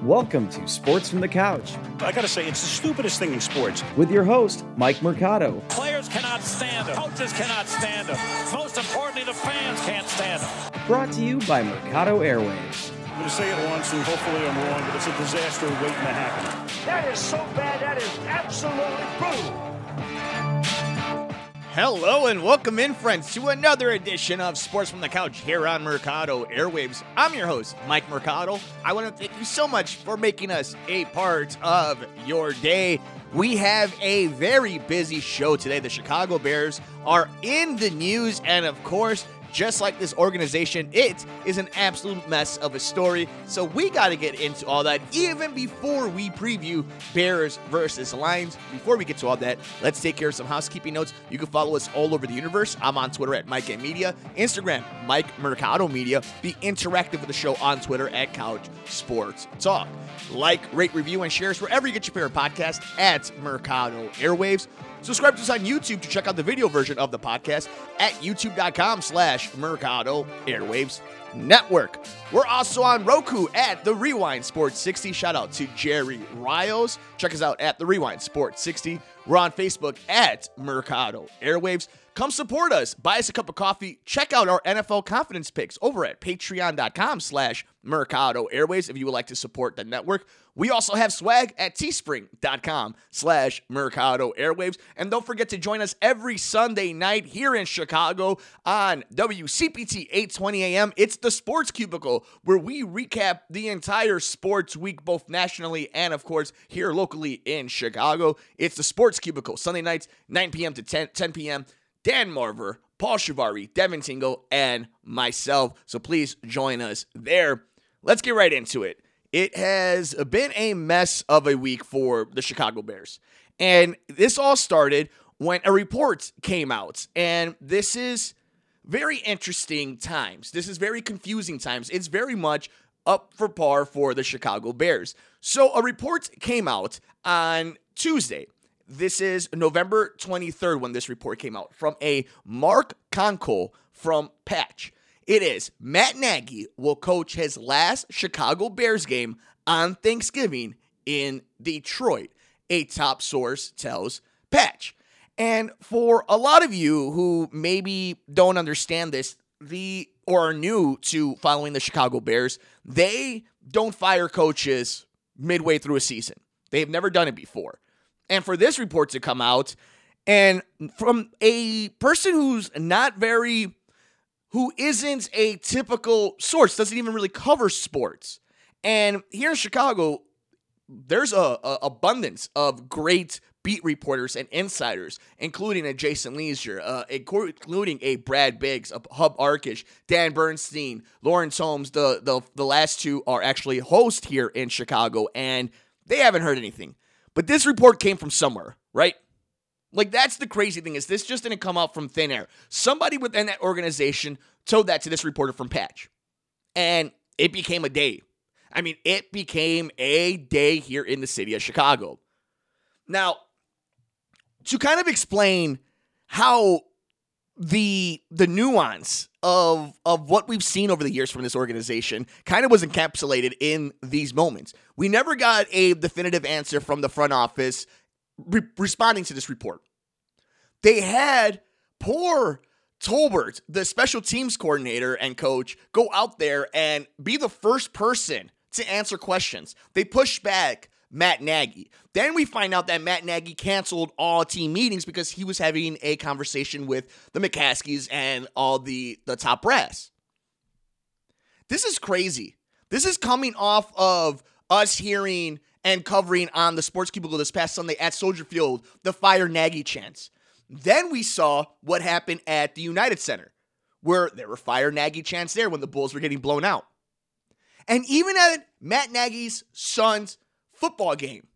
Welcome to Sports from the Couch. I gotta say, it's the stupidest thing in sports. With your host, Mike Mercado. Players cannot stand him. Coaches cannot stand him. Most importantly, the fans can't stand him. Brought to you by Mercado Airwaves. I'm gonna say it once, and hopefully I'm wrong, but it's a disaster waiting to happen. That is so bad, that is absolutely brutal. Hello and welcome in, friends, to another edition of Sports from the Couch here on Mercado Airwaves. I'm your host, Mike Mercado. I want to thank you so much for making us a part of your day. We have a very busy show today. The Chicago Bears are in the news, and of course, just like this organization, it is an absolute mess of a story. So we got to get into all that even before we preview Bears versus Lions. Before we get to all that, let's take care of some housekeeping notes. You can follow us all over the universe. I'm on Twitter at Mike M Media, Instagram, Mike Mercado Media. Be interactive with the show on Twitter at Couch Sports Talk. Like, rate, review, and share us wherever you get your favorite podcast at Mercado Airwaves. Subscribe to us on YouTube to check out the video version of the podcast at youtube.com/Mercado Airwaves Network. We're also on Roku at The Rewind Sports 60. Shout out to Jerry Rios. Check us out at The Rewind Sports 60. We're on Facebook at Mercado Airwaves. Come support us. Buy us a cup of coffee. Check out our NFL confidence picks over at patreon.com/Mercado Airwaves if you would like to support the network. We also have swag at teespring.com/Mercado Airwaves. And don't forget to join us every Sunday night here in Chicago on WCPT 820 AM. It's the Sports Cubicle, where we recap the entire sports week, both nationally and, of course, here locally in Chicago. It's the Sports Cubicle, Sunday nights, 9 p.m. to 10 p.m. Dan Marver, Paul Shivari, Devin Tingle, and myself. So please join us there. Let's get right into it. It has been a mess of a week for the Chicago Bears. And this all started when a report came out. And this is very interesting times. This is very confusing times. It's very much up for par for the Chicago Bears. So a report came out on Tuesday. This is November 23rd when this report came out from a Mark Konkol from Patch. It is Matt Nagy will coach his last Chicago Bears game on Thanksgiving in Detroit, a top source tells Patch. And for a lot of you who maybe don't understand this, or are new to following the Chicago Bears, they don't fire coaches midway through a season. They've never done it before. And for this report to come out, and from a person who isn't a typical source, doesn't even really cover sports. And here in Chicago, there's a abundance of great beat reporters and insiders, including a Jason Leisure, including a Brad Biggs, a Hub Arkish, Dan Bernstein, Lawrence Holmes. The last two are actually hosts here in Chicago, and they haven't heard anything. But this report came from somewhere, right? Like, that's the crazy thing, is this just didn't come out from thin air. Somebody within that organization told that to this reporter from Patch. And it became a day. I mean, it became a day here in the city of Chicago. Now, to kind of explain how the nuance of what we've seen over the years from this organization kind of was encapsulated in these moments. We never got a definitive answer from the front office responding to this report. They had poor Tolbert, the special teams coordinator and coach, go out there and be the first person to answer questions. They pushed back Matt Nagy. Then we find out that Matt Nagy canceled all team meetings because he was having a conversation with the McCaskies and all the top brass. This is crazy. This is coming off of us hearing and covering on the Sports Cubicle this past Sunday at Soldier Field the Fire Nagy chants. Then we saw what happened at the United Center, where there were Fire Nagy chants there when the Bulls were getting blown out. And even at Matt Nagy's son's football game,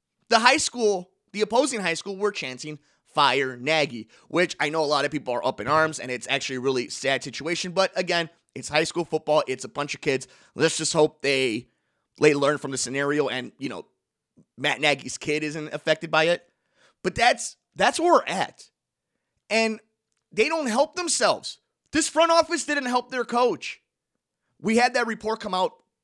the opposing high school were chanting Fire Nagy, which I know a lot of people are up in arms, and it's actually a really sad situation. But again, it's high school football. It's a bunch of kids. Let's just hope they learn from the scenario and, Matt Nagy's kid isn't affected by it. But that's where we're at. And they don't help themselves. This front office didn't help their coach. We had that report come out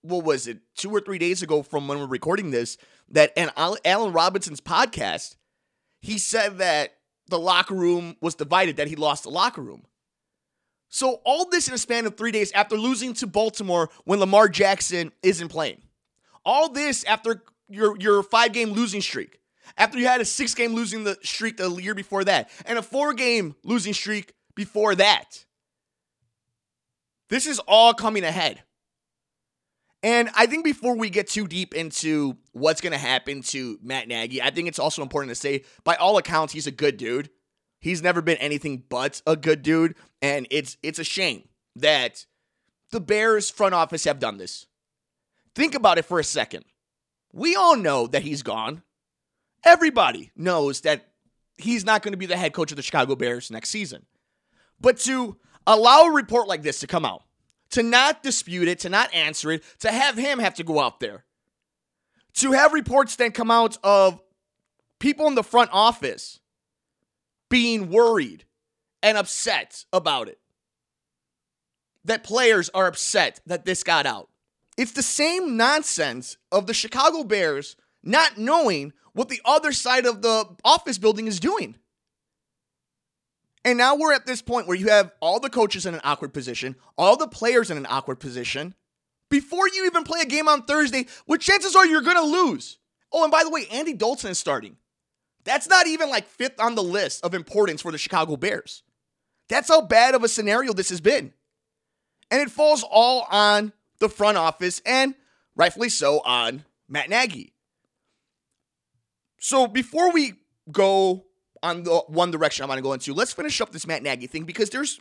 what was it, 2 or 3 days ago from when we're recording this, that in Allen Robinson's podcast, he said that the locker room was divided, that he lost the locker room. So all this in a span of 3 days after losing to Baltimore when Lamar Jackson isn't playing. All this after your 5-game losing streak. After you had a 6-game losing the streak the year before that. And a 4-game losing streak before that. This is all coming ahead. And I think before we get too deep into what's going to happen to Matt Nagy, I think it's also important to say, by all accounts, he's a good dude. He's never been anything but a good dude, and it's a shame that the Bears front office have done this. Think about it for a second. We all know that he's gone. Everybody knows that he's not going to be the head coach of the Chicago Bears next season. But to allow a report like this to come out, to not dispute it, to not answer it, to have him have to go out there, to have reports then come out of people in the front office being worried and upset about it. That players are upset that this got out. It's the same nonsense of the Chicago Bears not knowing what the other side of the office building is doing. And now we're at this point where you have all the coaches in an awkward position, all the players in an awkward position, before you even play a game on Thursday, which chances are you're going to lose. Oh, and by the way, Andy Dalton is starting. That's not even like 5th on the list of importance for the Chicago Bears. That's how bad of a scenario this has been. And it falls all on the front office and rightfully so on Matt Nagy. So before we go on the one direction I'm going to go into, let's finish up this Matt Nagy thing because there's,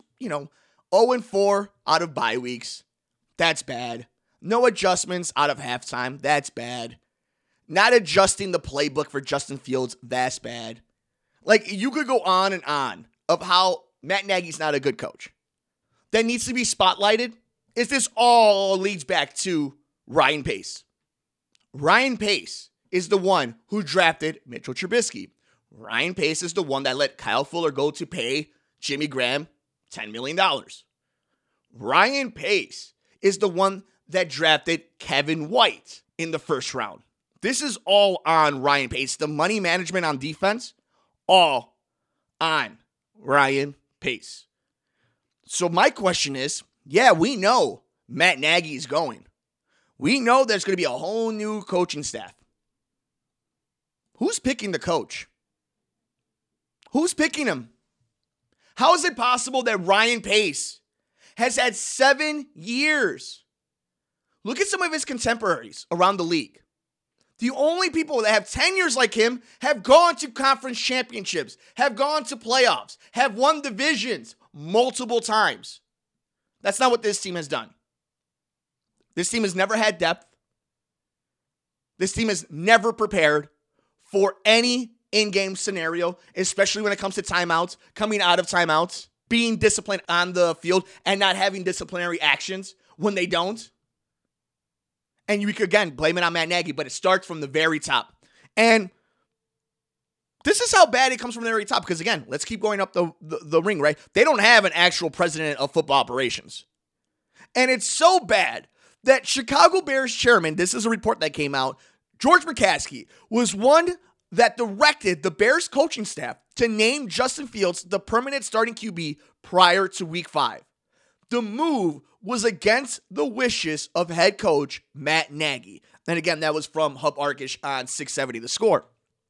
0-4 out of bye weeks. That's bad. No adjustments out of halftime. That's bad. Not adjusting the playbook for Justin Fields, that's bad. Like, you could go on and on of how Matt Nagy's not a good coach. That needs to be spotlighted is this all leads back to Ryan Pace. Ryan Pace is the one who drafted Mitchell Trubisky. Ryan Pace is the one that let Kyle Fuller go to pay Jimmy Graham $10 million. Ryan Pace is the one that drafted Kevin White in the first round. This is all on Ryan Pace. The money management on defense, all on Ryan Pace. So my question is, yeah, we know Matt Nagy is going. We know there's going to be a whole new coaching staff. Who's picking the coach? Who's picking him? How is it possible that Ryan Pace has had 7 years? Look at some of his contemporaries around the league. The only people that have tenures like him have gone to conference championships, have gone to playoffs, have won divisions multiple times. That's not what this team has done. This team has never had depth. This team has never prepared for any in-game scenario, especially when it comes to timeouts, coming out of timeouts, being disciplined on the field, and not having disciplinary actions when they don't. And you could, again, blame it on Matt Nagy, but it starts from the very top. And this is how bad it comes from the very top. Because, again, let's keep going up the ring, right? They don't have an actual president of football operations. And it's so bad that Chicago Bears chairman, this is a report that came out, George McCaskey, was one that directed the Bears coaching staff to name Justin Fields the permanent starting QB prior to Week 5. The move was against the wishes of head coach Matt Nagy. And again, that was from Hub Arkish on 670 The Score.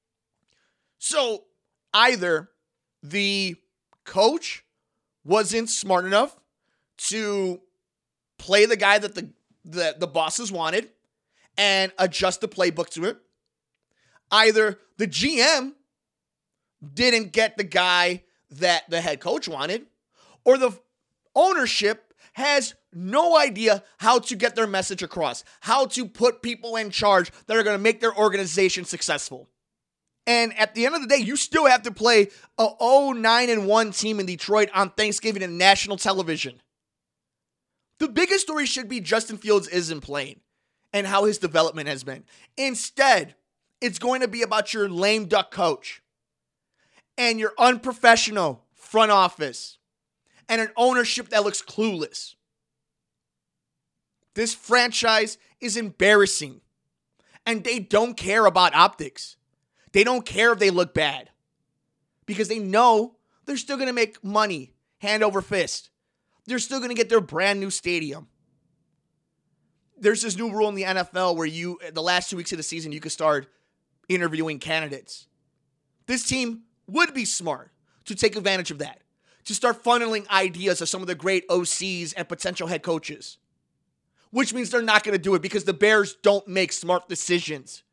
So either the coach wasn't smart enough to play the guy that the bosses wanted and adjust the playbook to it. Either the GM didn't get the guy that the head coach wanted, or the ownership has no idea how to get their message across, how to put people in charge that are going to make their organization successful. And at the end of the day, you still have to play a 0-9-1 team in Detroit on Thanksgiving and national television. The biggest story should be Justin Fields isn't playing and how his development has been. Instead, it's going to be about your lame duck coach and your unprofessional front office and an ownership that looks clueless. This franchise is embarrassing. And they don't care about optics. They don't care if they look bad. Because they know they're still going to make money hand over fist. They're still going to get their brand new stadium. There's this new rule in the NFL where the last 2 weeks of the season, you can start interviewing candidates. This team would be smart to take advantage of that, to start funneling ideas of some of the great OCs and potential head coaches, which means they're not going to do it because the Bears don't make smart decisions.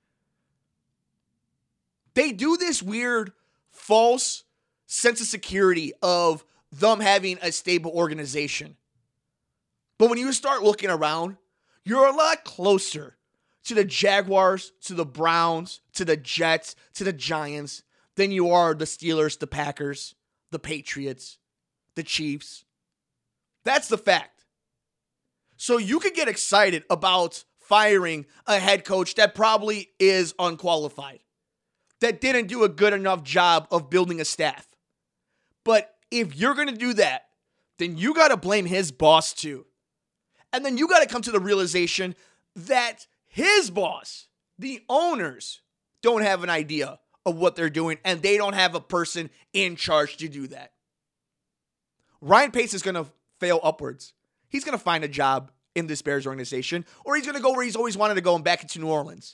They do this weird, false sense of security of them having a stable organization. But when you start looking around, you're a lot closer to the Jaguars, to the Browns, to the Jets, to the Giants than you are the Steelers, the Packers, the Patriots, the Chiefs. That's the fact. So you could get excited about firing a head coach that probably is unqualified, that didn't do a good enough job of building a staff. But if you're going to do that, then you got to blame his boss too. And then you got to come to the realization that his boss, the owners, don't have an idea of what they're doing, and they don't have a person in charge to do that. Ryan Pace is going to fail upwards. He's going to find a job in this Bears organization, or he's going to go where he's always wanted to go and back into New Orleans.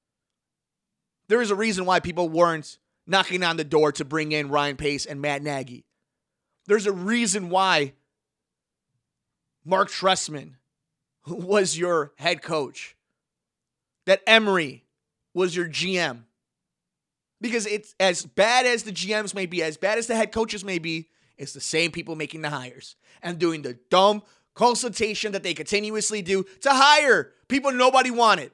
There is a reason why people weren't knocking on the door to bring in Ryan Pace and Matt Nagy. There's a reason why Mark Trestman was your head coach, that Emery was your GM. Because it's as bad as the GMs may be, as bad as the head coaches may be, it's the same people making the hires and doing the dumb consultation that they continuously do to hire people nobody wanted.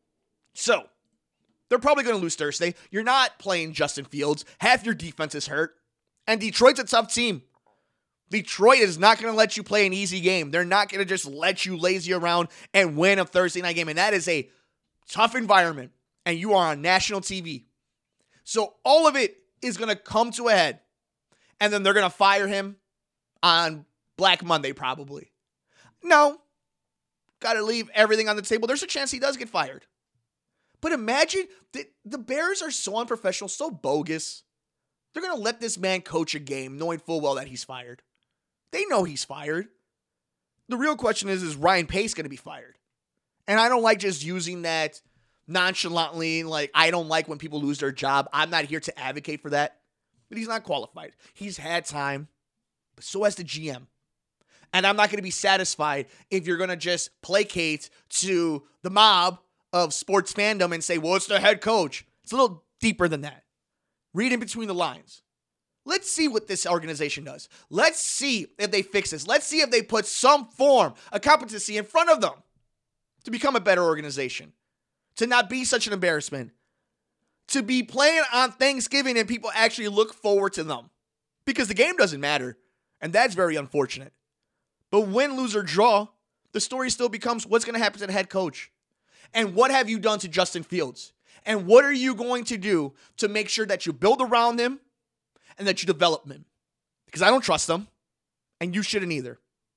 So, they're probably going to lose Thursday. You're not playing Justin Fields. Half your defense is hurt. And Detroit's a tough team. Detroit is not going to let you play an easy game. They're not going to just let you lazy around and win a Thursday night game. And that is a tough environment. And you are on national TV. So all of it is going to come to a head. And then they're going to fire him on Black Monday probably. No. Got to leave everything on the table. There's a chance he does get fired. But imagine that the Bears are so unprofessional, so bogus. They're going to let this man coach a game knowing full well that he's fired. They know he's fired. The real question is Ryan Pace going to be fired? And I don't like just using that nonchalantly, like I don't like when people lose their job. I'm not here to advocate for that. But he's not qualified. He's had time, but so has the GM. And I'm not going to be satisfied if you're going to just placate to the mob of sports fandom and say, well, it's the head coach. It's a little deeper than that. Read in between the lines. Let's see what this organization does. Let's see if they fix this. Let's see if they put some form of competency in front of them to become a better organization, to not be such an embarrassment, to be playing on Thanksgiving and people actually look forward to them. Because the game doesn't matter, and that's very unfortunate. But win, lose, or draw, the story still becomes what's going to happen to the head coach. And what have you done to Justin Fields? And what are you going to do to make sure that you build around him and that you develop him? Because I don't trust him, and you shouldn't either.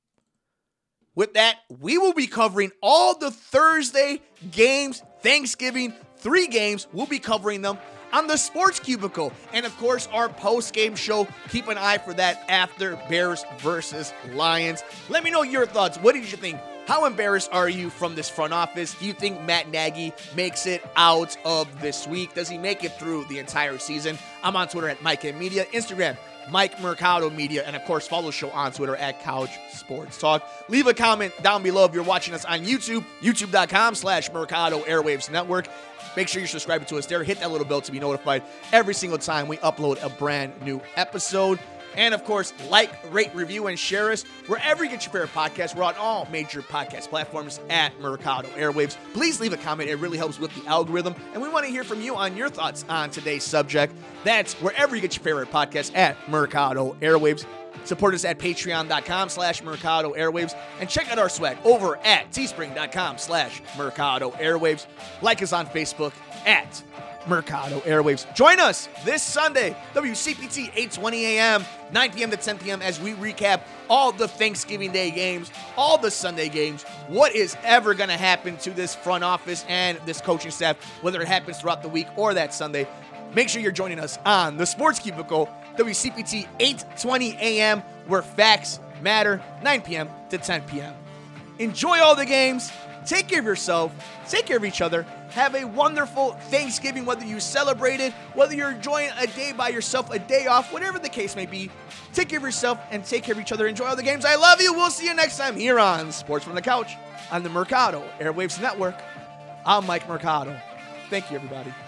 With that, we will be covering all the Thursday games, Thanksgiving, 3 games. We'll be covering them on the Sports Cubicle. And of course, our post-game show. Keep an eye for that after Bears versus Lions. Let me know your thoughts. What did you think? How embarrassed are you from this front office? Do you think Matt Nagy makes it out of this week? Does he make it through the entire season? I'm on Twitter at Mike M Media, Instagram, Mike Mercado Media, and of course, follow the show on Twitter at Couch Sports Talk. Leave a comment down below if you're watching us on YouTube, youtube.com/Mercado Airwaves Network. Make sure you're subscribing to us there. Hit that little bell to be notified every single time we upload a brand new episode. And of course, like, rate, review, and share us wherever you get your favorite podcasts. We're on all major podcast platforms at Mercado Airwaves. Please leave a comment. It really helps with the algorithm. And we want to hear from you on your thoughts on today's subject. That's wherever you get your favorite podcasts at Mercado Airwaves. Support us at patreon.com/Mercado Airwaves. And check out our swag over at teespring.com/Mercado Airwaves. Like us on Facebook at Mercado Airwaves. Join us this Sunday, WCPT 8:20 a.m., 9 p.m. to 10 p.m. as we recap all the Thanksgiving Day games, all the Sunday games, what is ever going to happen to this front office and this coaching staff, whether it happens throughout the week or that Sunday. Make sure you're joining us on the Sports Cubicle, WCPT 8:20 a.m., where facts matter, 9 p.m. to 10 p.m. Enjoy all the games. Take care of yourself. Take care of each other. Have a wonderful Thanksgiving, whether you celebrate it, whether you're enjoying a day by yourself, a day off, whatever the case may be. Take care of yourself and take care of each other. Enjoy all the games. I love you. We'll see you next time here on Sports from the Couch on the Mercado Airwaves Network. I'm Mike Mercado. Thank you, everybody.